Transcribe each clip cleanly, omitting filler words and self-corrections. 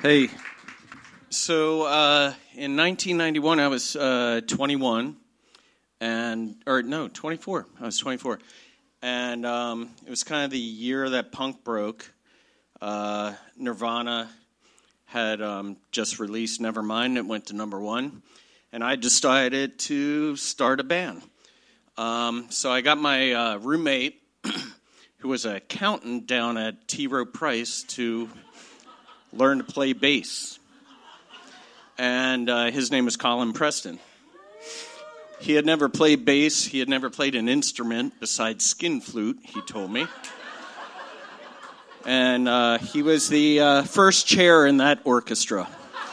Hey, so in 1991, I was 21, 24. I was 24, and it was kind of the year that punk broke. Nirvana had just released Nevermind. It went to #1, and I decided to start a band. So I got my roommate, who was an accountant down at T. Rowe Price, to learn to play bass. And his name was Colin Preston. He had never played bass. He had never played an instrument besides skin flute, he told me. And he was the first chair in that orchestra.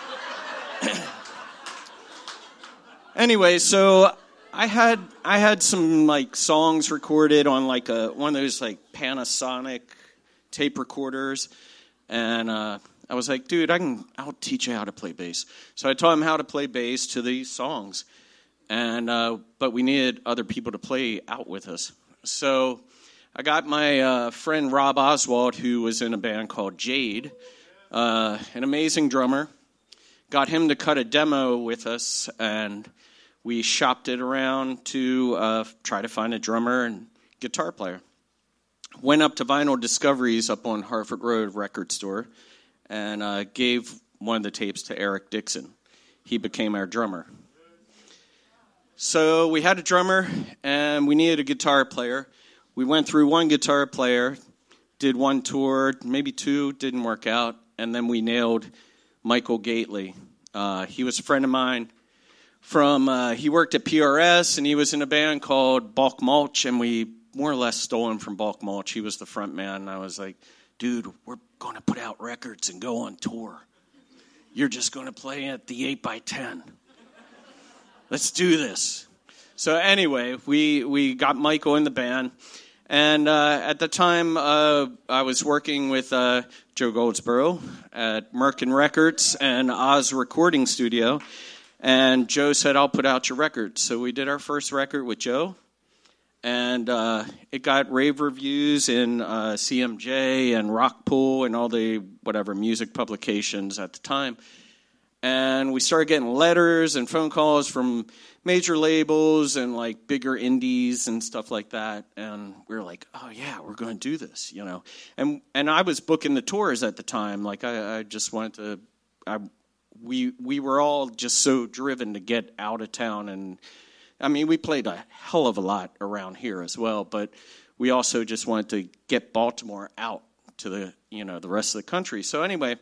Anyway, so I had some like songs recorded on like one of those like Panasonic tape recorders, and I was like, dude, I'll teach you how to play bass. So I taught him how to play bass to these songs, and but we needed other people to play out with us. So I got my friend Rob Oswald, who was in a band called Jade, an amazing drummer. Got him to cut a demo with us, and we shopped it around to try to find a drummer and guitar player. Went up to Vinyl Discoveries up on Harford Road record store, and gave one of the tapes to Eric Dixon. He became our drummer. So we had a drummer, and we needed a guitar player. We went through one guitar player, did one tour, maybe two, didn't work out, and then we nailed Michael Gately. He was a friend of mine he worked at PRS, and he was in a band called Balk Mulch, and we more or less stole him from Balk Mulch. He was the front man, and I was like, dude, we're going to put out records and go on tour. You're just going to play at the 8x10. Let's do this. So anyway, we got Michael in the band. And at the time, I was working with Joe Goldsboro at Merkin Records and Oz Recording Studio. And Joe said, I'll put out your record. So we did our first record with Joe. And it got rave reviews in CMJ and Rockpool and all the whatever music publications at the time. And we started getting letters and phone calls from major labels and like bigger indies and stuff like that. And we were like, oh yeah, we're going to do this, you know. And I was booking the tours at the time. Like I just wanted to. We were all just so driven to get out of town, and I mean, we played a hell of a lot around here as well, but we also just wanted to get Baltimore out to the rest of the country. So anyway,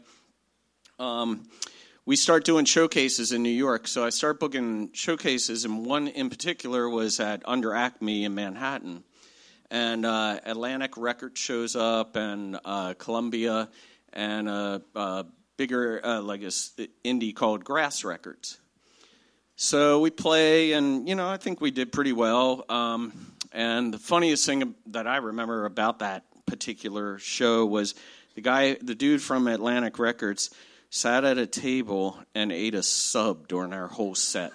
we start doing showcases in New York. So I start booking showcases, and one in particular was at Under Acme in Manhattan. And Atlantic Records shows up, and Columbia, and a bigger like a indie called Grass Records. So we play, and, I think we did pretty well. And the funniest thing that I remember about that particular show was the dude from Atlantic Records sat at a table and ate a sub during our whole set.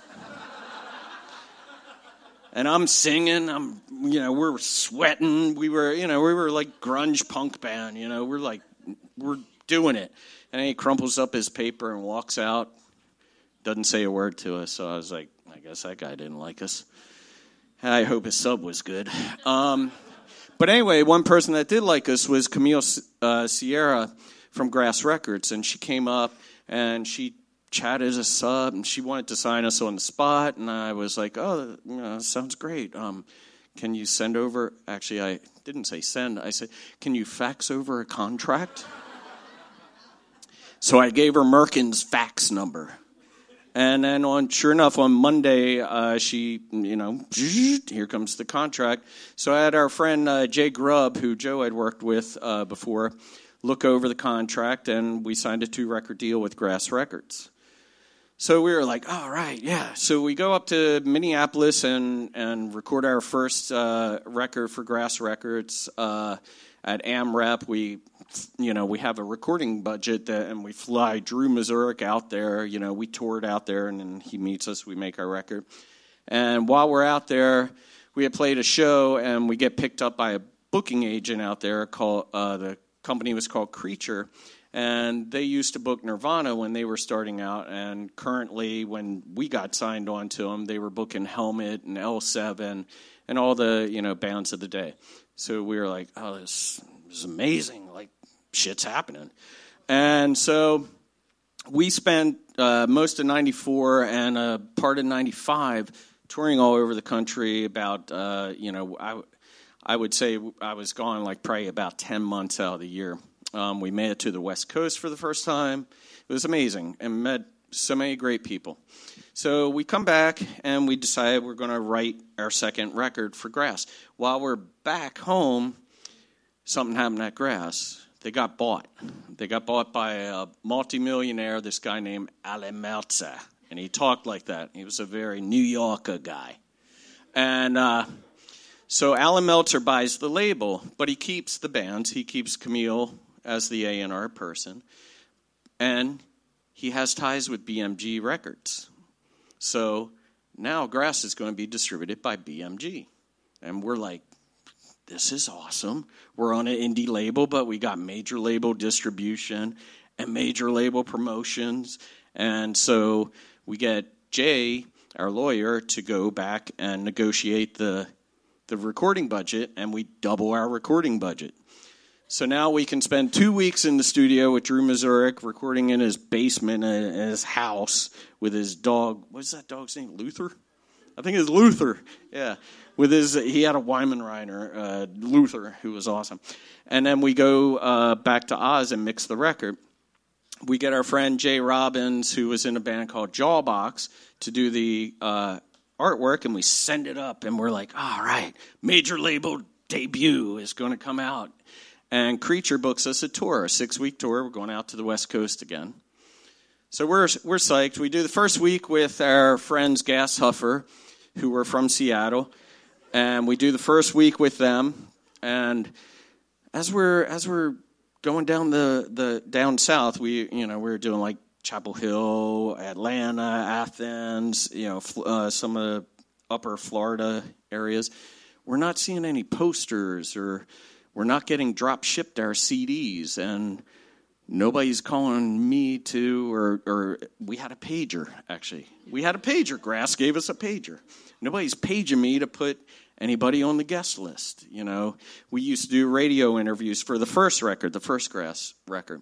And I'm singing, we're sweating. We were like grunge punk band, we're doing it. And he crumples up his paper and walks out. Doesn't say a word to us, so I was like, I guess that guy didn't like us. I hope his sub was good. But anyway, one person that did like us was Camille Sierra from Grass Records, and she came up and she chatted us up, and she wanted to sign us on the spot, and I was like, oh, sounds great. Can you send over, actually I didn't say send, I said, can you fax over a contract? So I gave her Merkin's fax number. And then sure enough, on Monday, she, here comes the contract. So I had our friend Jay Grubb, who Joe had worked with before, look over the contract, and we signed a 2-record deal with Grass Records. So we were like, all right, yeah. So we go up to Minneapolis and record our first record for Grass Records at AmRep. We have a recording budget, and we fly Drew Mazurek out there. We toured out there, and then he meets us. We make our record. And while we're out there, we had played a show, and we get picked up by a booking agent out there called the company was called Creature, And they used to book Nirvana when they were starting out, and currently when we got signed on to them, they were booking Helmet and L7 and all the, bands of the day. So we were like, oh, this is amazing. Like, shit's happening. And so we spent most of 94 and a part of 95 touring all over the country about, I would say I was gone like probably about 10 months out of the year. We made it to the West Coast for the first time. It was amazing and met so many great people. So we come back and we decided we're going to write our second record for Grass. While we're back home, something happened at Grass. They got bought. They got bought by a multimillionaire, this guy named Ale Meltzer. And he talked like that. He was a very New Yorker guy. And so Alan Meltzer buys the label, but he keeps the bands. He keeps Camille as the A&R person. And he has ties with BMG Records. So now Grass is going to be distributed by BMG. And we're like, this is awesome. We're on an indie label, but we got major label distribution and major label promotions. And so we get Jay, our lawyer, to go back and negotiate the recording budget, and we double our recording budget. So now we can spend 2 weeks in the studio with Drew Mazurek, recording in his basement in his house with his dog. What's that dog's name? Luther? I think it's Luther. Yeah. He had a Weimaraner, Luther, who was awesome. And then we go back to Oz and mix the record. We get our friend Jay Robbins, who was in a band called Jawbox, to do the artwork, and we send it up, and we're like, all right, major label debut is going to come out. And Creature books us a tour, a 6-week tour. We're going out to the West Coast again. So we're psyched. We do the first week with our friends Gas Huffer, who were from Seattle, and we do the first week with them. And as we're going down down south, we're doing like Chapel Hill, Atlanta, Athens, some of the upper Florida areas. We're not seeing any posters, or we're not getting drop shipped our CDs, and nobody's calling me or we had a pager, actually. We had a pager. Grass gave us a pager. Nobody's paging me to put anybody on the guest list. We used to do radio interviews for the first Grass record.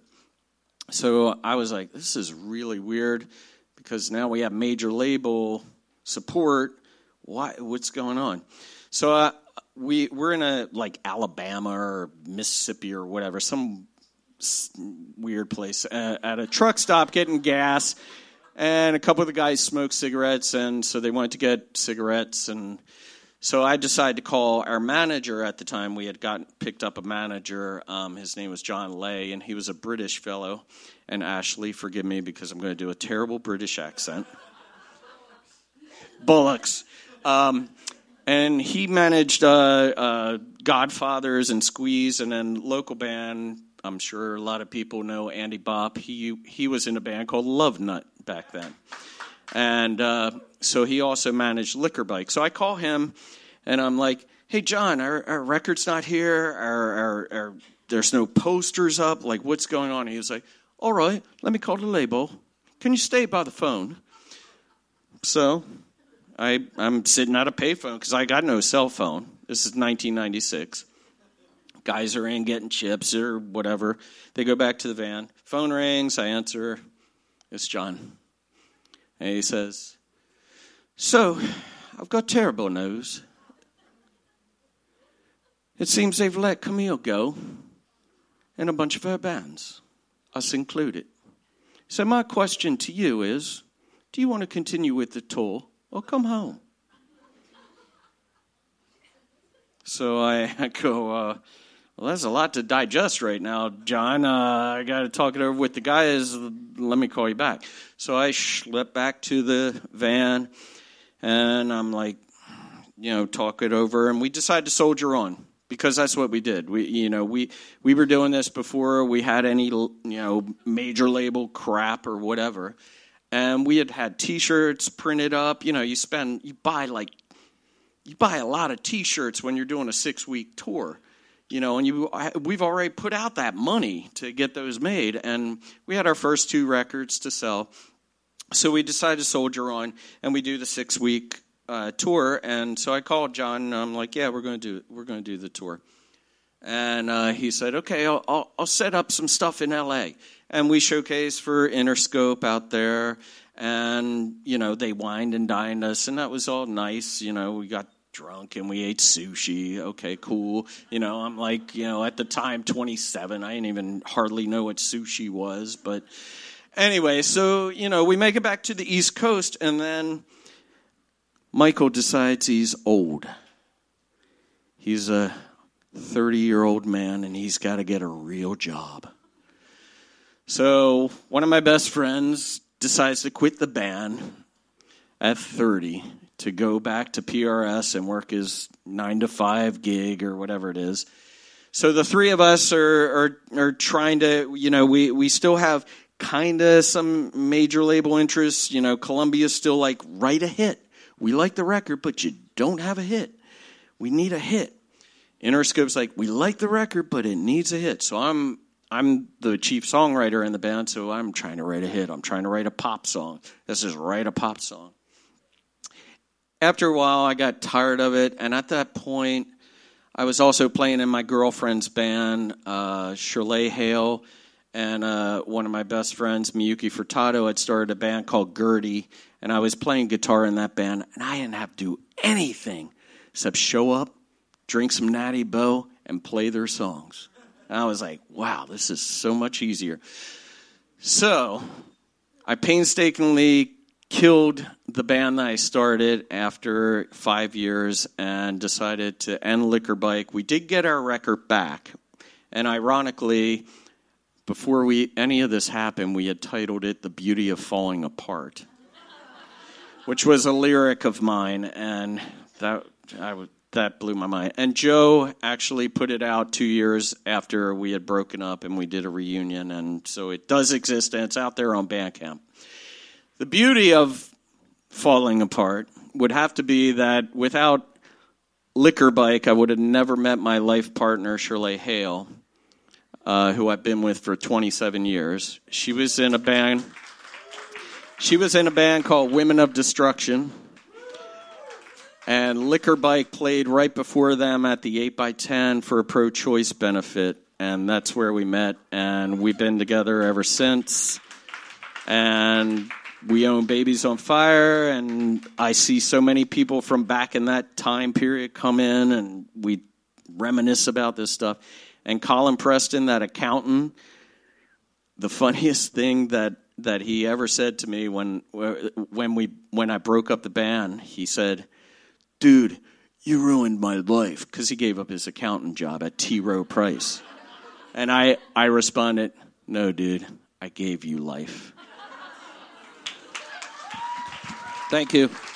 So I was like, this is really weird, because now we have major label support. What's going on? So we're in a like Alabama or Mississippi or whatever, some weird place, at a truck stop getting gas, and a couple of the guys smoked cigarettes, and so they wanted to get cigarettes, and so I decided to call our manager at the time. We had picked up a manager. His name was John Lay, and he was a British fellow. And Ashley, forgive me because I'm going to do a terrible British accent. Bullocks. And he managed Godfathers and Squeeze, and then local band. I'm sure a lot of people know Andy Bopp. He was in a band called Love Nut back then. And so he also managed Liquor Bike. So I call him, and I'm like, hey, John, our record's not here. Our there's no posters up. Like, what's going on? And he was like, all right, let me call the label. Can you stay by the phone? So I'm sitting at a payphone because I got no cell phone. This is 1996. Guys are in getting chips or whatever. They go back to the van. Phone rings. I answer. It's John. And he says, so, I've got terrible news. It seems they've let Camille go, and a bunch of her bands, us included. So my question to you is, do you want to continue with the tour or come home? So I go, well, that's a lot to digest right now, John. I got to talk it over with the guys. Let me call you back. So I slip back to the van, and I'm like, talk it over, and we decide to soldier on, because that's what we did. We were doing this before we had any, major label crap or whatever, and we had T-shirts printed up. You buy a lot of T-shirts when you're doing a 6-week tour. and we've already put out that money to get those made, and we had our first 2 records to sell. So we decided to soldier on, and we do the 6-week tour. And so I called John, and I'm like, "Yeah, we're going to do the tour." And he said, "Okay, I'll set up some stuff in L.A." And we showcased for Interscope out there, and they wined and dined us, and that was all nice. We got drunk and we ate sushi. Okay, cool. I'm like, at the time 27. I didn't even hardly know what sushi was. But anyway, so, we make it back to the East Coast, and then Michael decides he's old. He's a 30-year-old man, and he's got to get a real job. So one of my best friends decides to quit the band at 30 to go back to PRS and work his 9-to-5 gig or whatever it is. So the 3 of us are trying to, we still have kind of some major label interests. Columbia's still like, write a hit. We like the record, but you don't have a hit. We need a hit. Interscope's like, we like the record, but it needs a hit. So I'm the chief songwriter in the band, so I'm trying to write a hit. I'm trying to write a pop song. This is write a pop song. After a while, I got tired of it, and at that point, I was also playing in my girlfriend's band, Shirley Hale, and one of my best friends, Miyuki Furtado, had started a band called Gertie, and I was playing guitar in that band, and I didn't have to do anything except show up, drink some Natty Boh, and play their songs. And I was like, wow, this is so much easier. So I painstakingly killed the band that I started after 5 years and decided to end Liquor Bike. We did get our record back. And ironically, before any of this happened, we had titled it The Beauty of Falling Apart, which was a lyric of mine, and that blew my mind. And Joe actually put it out 2 years after we had broken up, and we did a reunion, and so it does exist, and it's out there on Bandcamp. The beauty of Falling Apart would have to be that without Liquor Bike, I would have never met my life partner, Shirley Hale, who I've been with for 27 years. She was in a band called Women of Destruction, and Liquor Bike played right before them at the 8x10 for a pro-choice benefit, and that's where we met, and we've been together ever since. And we own Babies on Fire, and I see so many people from back in that time period come in, and we reminisce about this stuff. And Colin Preston, that accountant, the funniest thing that he ever said to me when I broke up the band, he said, "Dude, you ruined my life," because he gave up his accountant job at T. Rowe Price. And I responded, "No, dude, I gave you life." Thank you.